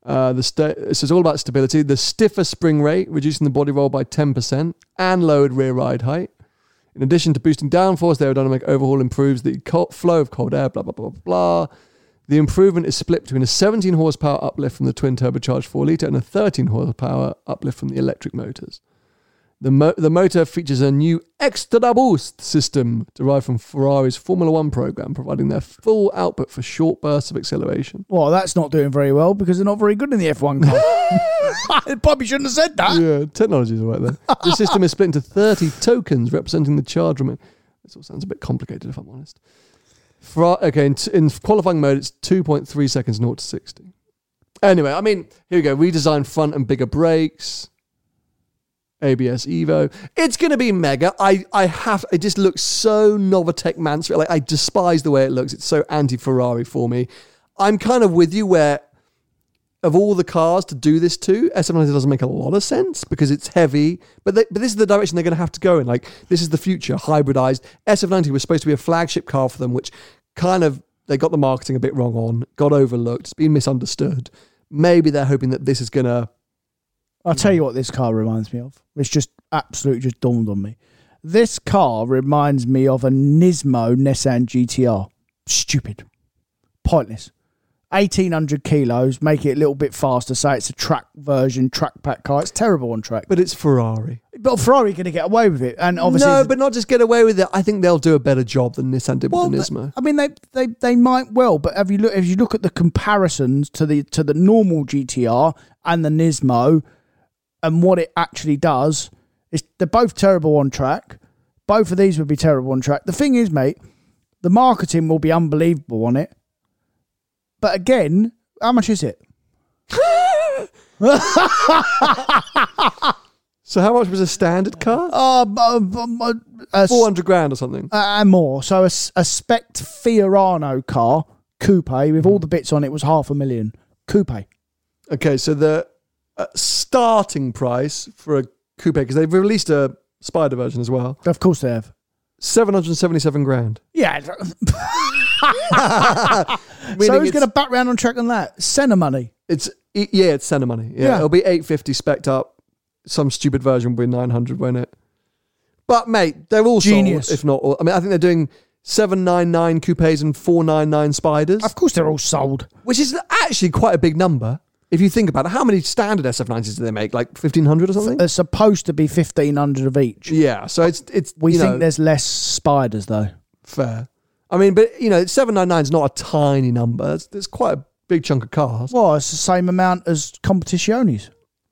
So it's all about stability. The stiffer spring rate, reducing the body roll by 10%, and lowered rear ride height. In addition to boosting downforce, the aerodynamic overhaul improves the flow of cold air, blah, blah, blah, blah. The improvement is split between a 17 horsepower uplift from the twin turbocharged 4 litre and a 13 horsepower uplift from the electric motors. The motor features a new Extra Boost system derived from Ferrari's Formula One program, providing their full output for short bursts of acceleration. Well, that's not doing very well because they're not very good in the F1 car. I probably shouldn't have said that. Yeah, technology's all right there. The system is split into 30 tokens representing the charge remain. This all sounds a bit complicated if I'm honest. In qualifying mode, it's 2.3 seconds 0 to 60. Anyway, I mean, here we go. Redesigned front and bigger brakes. ABS Evo. It's going to be mega. It just looks so Novatec Mansfield. Like, I despise the way it looks. It's so anti-Ferrari for me. I'm kind of with you where, of all the cars to do this to, SF90 doesn't make a lot of sense because it's heavy, but this is the direction they're going to have to go in. Like, this is the future, hybridized. SF90 was supposed to be a flagship car for them, which kind of, they got the marketing a bit wrong on, got overlooked, it's been misunderstood. Maybe they're hoping that this is going to... I'll tell you what this car reminds me of. It's just absolutely just dawned on me. This car reminds me of a Nismo Nissan GTR. Stupid. Pointless. 1,800 kilos, make it a little bit faster, say it's a track version, track pack car. It's terrible on track. But it's Ferrari. But Ferrari are going to get away with it. And obviously, no, but not just get away with it. I think they'll do a better job than Nissan did with the Nismo. I mean, they might well, but if you look at the comparisons to the normal GTR and the Nismo, and what it actually does, they're both terrible on track. Both of these would be terrible on track. The thing is, mate, the marketing will be unbelievable on it. But again, how much is it? So how much was a standard car? 400 grand or something. And more. So a Spec Fiorano car, coupe, with all the bits on it, was $500,000. Coupe. Okay, so the starting price for a coupe, because they've released a Spider version as well. Of course they have. 777 grand. Yeah. So who's going to back round on track on that? Senna money. It's Senna money. Yeah. It'll be 850 spec'd up. Some stupid version will be 900, won't it? But mate, they're all genius. Sold, if not all. I mean, I think they're doing 799 coupes and 499 Spiders. Of course they're all sold. Which is actually quite a big number. If you think about it, how many standard SF90s do they make? Like 1,500 or something? There's supposed to be 1,500 of each. Yeah, so it's. We think there's less Spiders though. Fair. I mean, but 799 is not a tiny number. It's quite a big chunk of cars. Well, it's the same amount as Competitiones.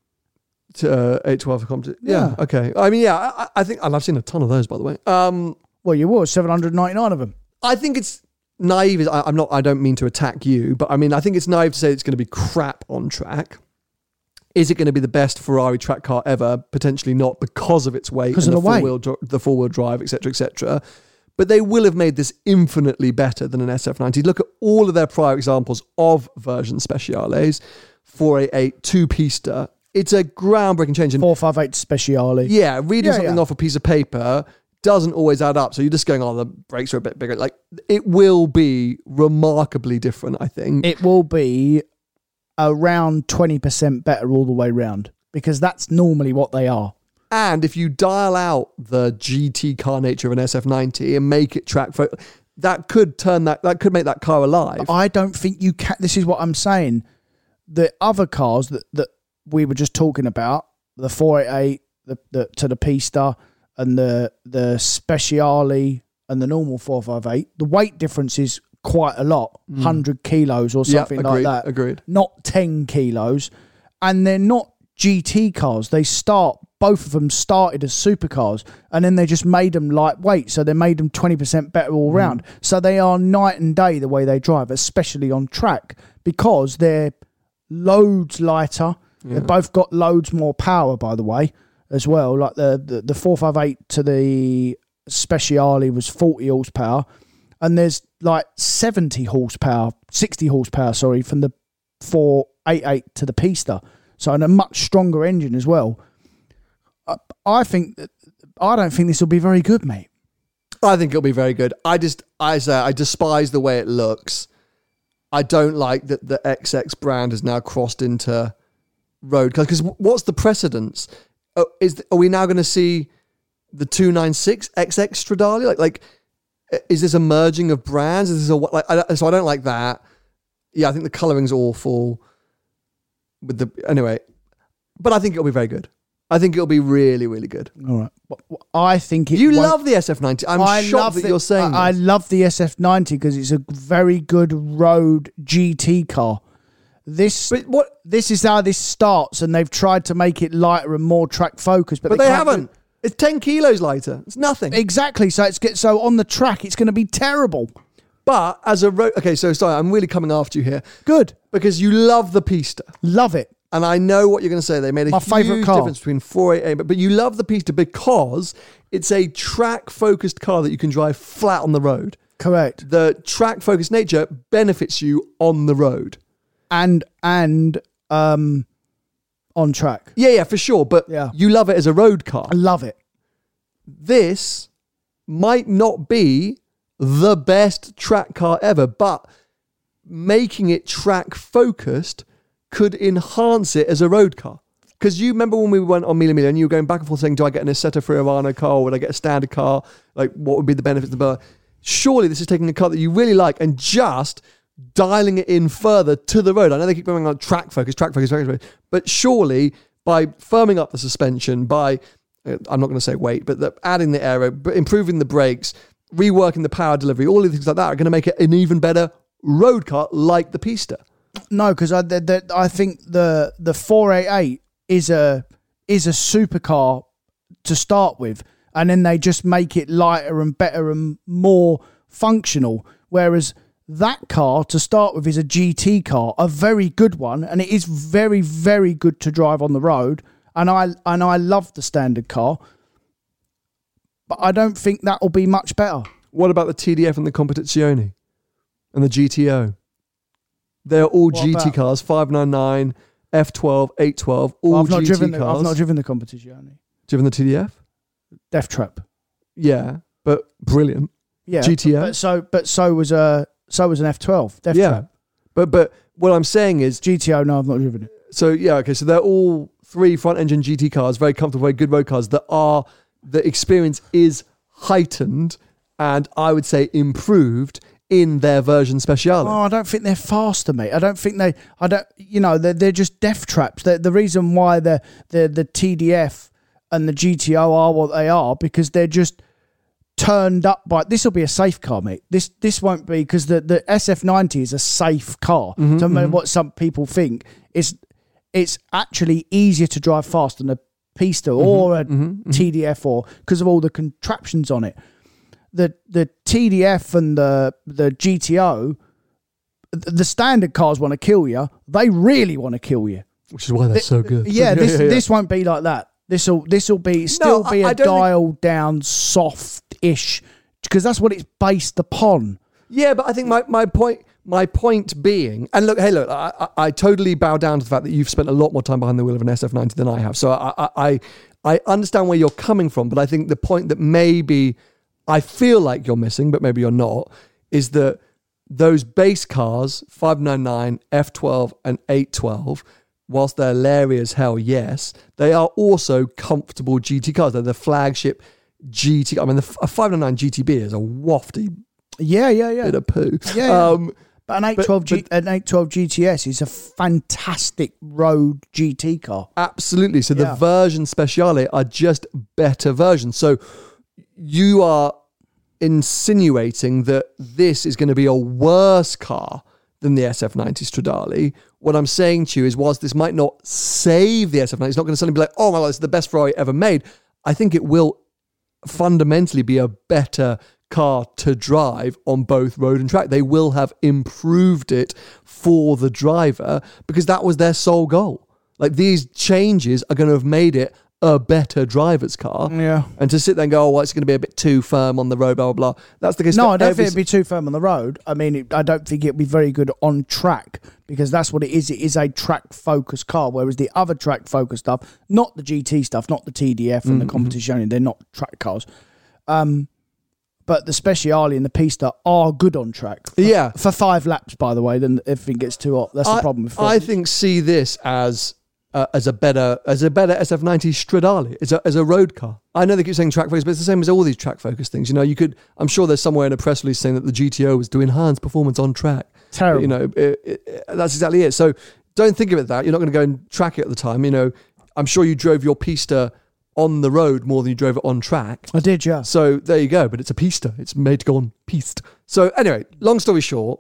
812 for competition. Yeah. Okay. I mean, yeah. I think I've seen a ton of those, by the way. Well, you were 799 of them. I think it's naive. I don't mean to attack you, but I mean, I think it's naive to say it's going to be crap on track. Is it going to be the best Ferrari track car ever? Potentially not, because of its weight and the four-wheel drive, etc., etc. But they will have made this infinitely better than an SF90. Look at all of their prior examples of version Speciales, 488, 2-pista. It's a groundbreaking change. 458 Speciale. Yeah, reading something off a piece of paper doesn't always add up. So you're just going, the brakes are a bit bigger. Like, it will be remarkably different, I think. It will be around 20% better all the way round, because that's normally what they are. And if you dial out the GT car nature of an SF90 and make it track for, that could make that car alive. I don't think you can. This is what I'm saying. The other cars that we were just talking about, the 488, the Pista, and the Speciale and the normal 458, the weight difference is quite a lot, 100 kilos or something like that. Agreed. Not 10 kilos. And they're not GT cars. Both of them started as supercars, and then they just made them lightweight, so they made them 20% better all round. So they are night and day the way they drive, especially on track, because they're loads lighter. Yeah. They've both got loads more power, by the way, as well. Like the 458 to the Speciale was 40 horsepower, and there's like 60 horsepower, from the 488 to the Pista. So, and a much stronger engine as well. I don't think this will be very good, mate. I think it'll be very good. I despise the way it looks. I don't like that the XX brand has now crossed into road cars. Because what's the precedence? Are we now going to see the 296 XX Stradale? Like, is this a merging of brands? Is this so I don't like that. Yeah, I think the colouring's awful. Anyway, but I think it'll be very good. I think it'll be really, really good. All right. I think you love the SF90. I'm shocked that you're saying I this. love the SF90 because it's a very good road GT car. This is how this starts, and they've tried to make it lighter and more track focused, but they haven't. It's 10 kilos lighter. It's nothing. Exactly. So on the track, it's going to be terrible. But as a road, okay. So sorry, I'm really coming after you here. Good, because you love the Pista. Love it. And I know what you're going to say. They made a huge difference between 488, but you love the Pista because it's a track-focused car that you can drive flat on the road. Correct. The track-focused nature benefits you on the road. And on track. Yeah, for sure. But you love it as a road car. I love it. This might not be the best track car ever, but making it track-focused could enhance it as a road car. Because you remember when we went on Mille Miglia and you were going back and forth saying, do I get an Assetto Friulano car or would I get a standard car? Like, what would be the benefits of the car? Surely this is taking a car that you really like and just dialing it in further to the road. I know they keep going on track focus, but surely by firming up the suspension, by, I'm not going to say weight, but adding the aero, improving the brakes, reworking the power delivery, all of things like that are going to make it an even better road car like the Pista. No, because I think the 488 is a supercar to start with, and then they just make it lighter and better and more functional. Whereas that car to start with is a GT car, a very good one, and it is very, very good to drive on the road. And I love the standard car, but I don't think that will be much better. What about the TDF and the Competizione and the GTO? They're all GT cars, 599, F12, 812, all GT cars. I've not driven the Competizione. Driven the TDF? Death Trap. Yeah, but brilliant. Yeah, GTO. But so was an F12. Death Trap. But what I'm saying is GTO. No, I've not driven it. So yeah, okay. So they're all three front engine GT cars, very comfortable, very good road cars. The experience is heightened and I would say improved in their version Speciale. Oh, I don't think they're faster, mate. They're just death traps. The reason why the TDF and the GTO are what they are, because they're just turned up by, this will be a safe car, mate. This won't be, because the SF90 is a safe car. What some people think is it's actually easier to drive fast than a Pista or a TDF, or because of all the contraptions on it. The TDF and the GTO, the standard cars want to kill you. They really want to kill you, which is why they're so good. Yeah, this won't be like that. This will be a dialed down soft-ish, because that's what it's based upon. Yeah, but I think my point being, and look, I totally bow down to the fact that you've spent a lot more time behind the wheel of an SF90 than I have. So I understand where you're coming from, but I think the point that maybe I feel like you're missing, but maybe you're not, is that those base cars, 599, F12 and 812, whilst they're leery as hell, yes, they are also comfortable GT cars. They're the flagship GT. I mean, a 599 GTB is a wafty bit of poo. Yeah. But an 812 GTS is a fantastic road GT car. Absolutely. So the version Speciale are just better versions. So you are insinuating that this is going to be a worse car than the SF90 Stradale. What I'm saying to you is, whilst this might not save the SF90, it's not going to suddenly be like, oh my God, it's the best Ferrari ever made. I think it will fundamentally be a better car to drive on both road and track. They will have improved it for the driver because that was their sole goal. Like, these changes are going to have made it a better driver's car. Yeah. And to sit there and go, oh, well, it's going to be a bit too firm on the road, blah, blah, blah. That's the case. No, I don't think it'd be too firm on the road. I mean, I don't think it'd be very good on track, because that's what it is. It is a track-focused car, whereas the other track-focused stuff, not the GT stuff, not the TDF and the Competizione, they're not track cars. But But the Speciale and the Pista are good on track. For 5 laps, by the way, then everything gets too hot. That's the problem. I think see this as a better SF90 Stradale, as a road car. I know they keep saying track focus, but it's the same as all these track focus things. You know, I'm sure there's somewhere in a press release saying that the GTO was to enhance performance on track. Terrible. But, you know, that's exactly it. So don't think of it that. You're not going to go and track it at the time. You know, I'm sure you drove your Pista on the road more than you drove it on track. I did, yeah. So there you go. But it's a Pista. It's made to go on piste. So anyway, long story short,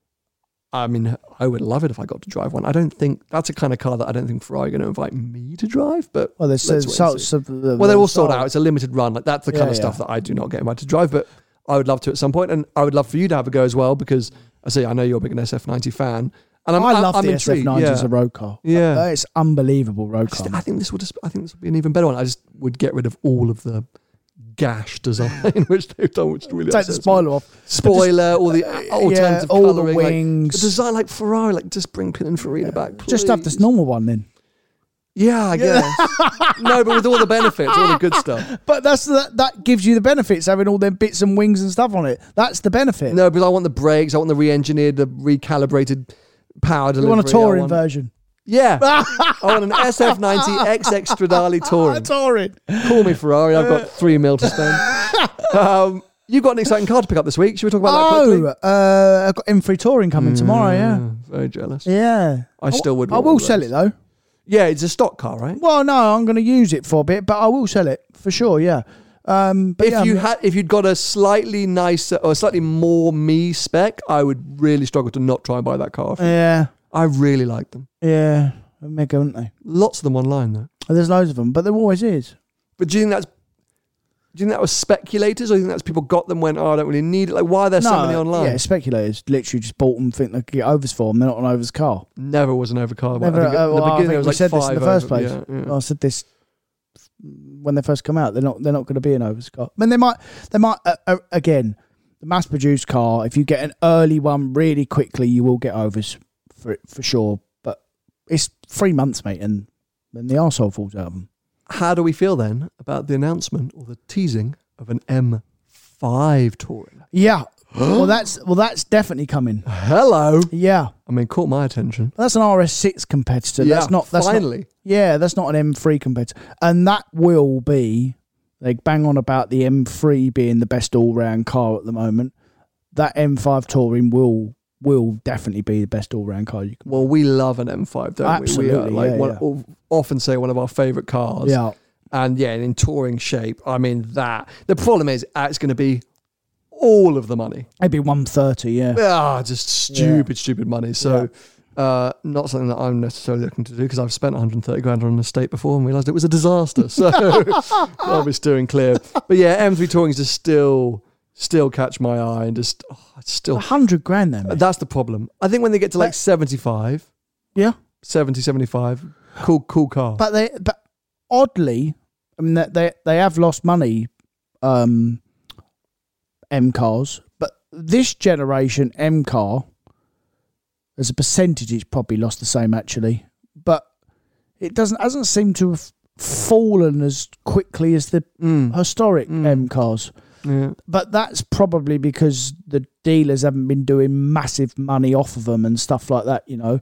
I mean, I would love it if I got to drive one. I don't think that's a kind of car that I don't think Ferrari are going to invite me to drive. But well, they're they're all sold out. It's a limited run. Like that's the kind of stuff that I do not get invited to drive. But I would love to at some point, and I would love for you to have a go as well because I know you're a big SF90 fan. And I love the intrigued. SF90 as a road car. Yeah, it's unbelievable road car. I think this would be an even better one. I just would get rid of all of the gash design which they've done, which really take the spoiler off. Spoiler, all the alternative all colouring, the wings, like, the design like Ferrari, like just bring Pininfarina back. Please. Just have this normal one then. Yeah, I guess. No, but with all the benefits, all the good stuff. But that gives you the benefits, having all them bits and wings and stuff on it. That's the benefit. No, because I want the brakes, I want the re-engineered, the recalibrated power delivery. You want a touring version? Yeah. I want an SF90 XX Stradale touring. Touring. Call me Ferrari, I've got $3 million to spend. You've got an exciting car to pick up this week. Should we talk about that quickly? I've got M3 Touring coming tomorrow, yeah. Very jealous. Yeah. I still would. I will sell it though. Yeah, it's a stock car, right? Well, no, I'm going to use it for a bit, but I will sell it for sure. Yeah. But if you'd got a slightly nicer or slightly more me spec, I would really struggle to not try and buy that car. Yeah. I really like them. Yeah, they're mega, aren't they? Lots of them online though. There's loads of them, but there always is. But do you think that was speculators, or do you think that's people got them when I don't really need it? Like, why are there so many online? Yeah, speculators literally just bought them, think they could get overs for them. They're not an overs car. Never was an over car. Never. I think we said this in the first place. Yeah. Well, I said this when they first come out. They're not going to be an overs car. I mean, they might. Again, the mass-produced car. If you get an early one really quickly, you will get overs for it for sure. But it's 3 months, mate, and then the arsehole falls out of them. How do we feel then about the announcement or the teasing of an M5 touring? Yeah. well, that's definitely coming. Hello. Yeah. I mean, caught my attention. That's an RS6 competitor. Yeah, that's finally. That's not an M3 competitor. And that will be, they bang on about the M3 being the best all-round car at the moment. That M5 touring will definitely be the best all-round car you can. Well, we love an M5, don't Absolutely, we? Absolutely, often say one of our favourite cars. Yeah. And yeah, in touring shape, I mean that. The problem is, it's going to be all of the money. Maybe 130, yeah. Just stupid money. So, not something that I'm necessarily looking to do because I've spent 130 grand on an estate before and realised it was a disaster. So, I'll be steering clear. But yeah, M3 touring is just still catch my eye and just it's still 100 grand then. That's the problem. I think when they get to like 75, 70, 75, cool car. But oddly, I mean they have lost money, M cars, but this generation M car, as a percentage, it's probably lost the same actually. But it hasn't seemed to have fallen as quickly as the historic M cars. Yeah. But that's probably because the dealers haven't been doing massive money off of them and stuff like that, you know.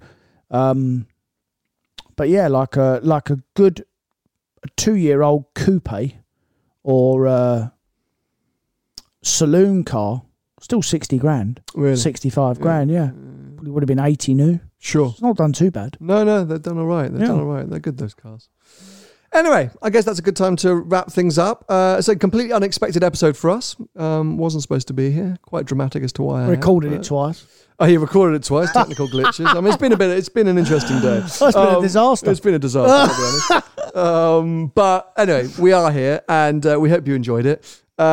But yeah, like a good 2-year-old coupe or saloon car, still 60 grand, really? 65 grand, yeah. Probably would have been 80 new. Sure. It's not done too bad. No, they've done all right. They've done all right. They're good, those cars. Anyway, I guess that's a good time to wrap things up. It's a completely unexpected episode for us. Wasn't supposed to be here. Quite dramatic as to why. Recorded it twice. Oh, he recorded it twice. Technical glitches. I mean, it's been an interesting day. It's been a disaster. It's been a disaster, to be honest. But anyway, we are here, and we hope you enjoyed it.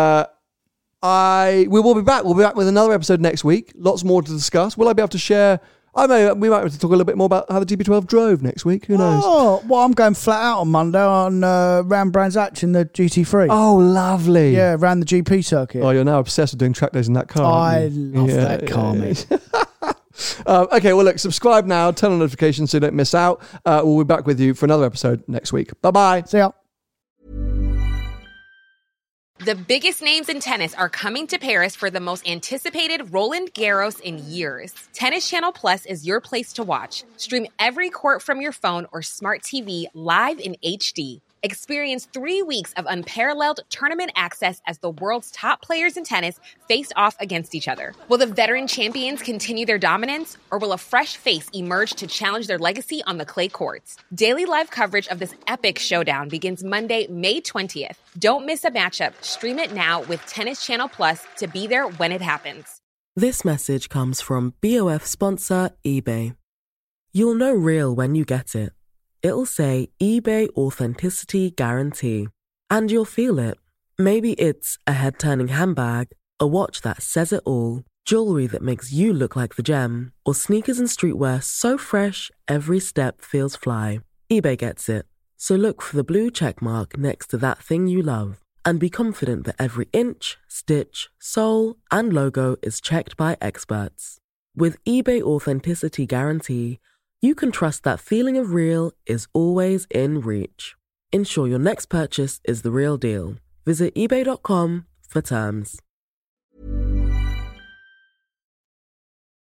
We will be back. We'll be back with another episode next week. Lots more to discuss. Will I be able to share? We might have to talk a little bit more about how the GP12 drove next week. Who knows? Oh, well, I'm going flat out on Monday on round Brands Hatch in the GT3. Oh, lovely. Yeah, around the GP circuit. Oh, you're now obsessed with doing track days in that car. I love that car, mate. Okay, well, look, subscribe now, turn on notifications so you don't miss out. We'll be back with you for another episode next week. Bye-bye. See ya. The biggest names in tennis are coming to Paris for the most anticipated Roland Garros in years. Tennis Channel Plus is your place to watch. Stream every court from your phone or smart TV live in HD. Experience 3 weeks of unparalleled tournament access as the world's top players in tennis face off against each other. Will the veteran champions continue their dominance, or will a fresh face emerge to challenge their legacy on the clay courts? Daily live coverage of this epic showdown begins Monday, May 20th. Don't miss a matchup. Stream it now with Tennis Channel Plus to be there when it happens. This message comes from BOF sponsor eBay. You'll know real when you get it. It'll say eBay Authenticity Guarantee. And you'll feel it. Maybe it's a head-turning handbag, a watch that says it all, jewelry that makes you look like the gem, or sneakers and streetwear so fresh every step feels fly. eBay gets it. So look for the blue check mark next to that thing you love. And be confident that every inch, stitch, sole, and logo is checked by experts. With eBay Authenticity Guarantee, you can trust that feeling of real is always in reach. Ensure your next purchase is the real deal. Visit eBay.com for terms.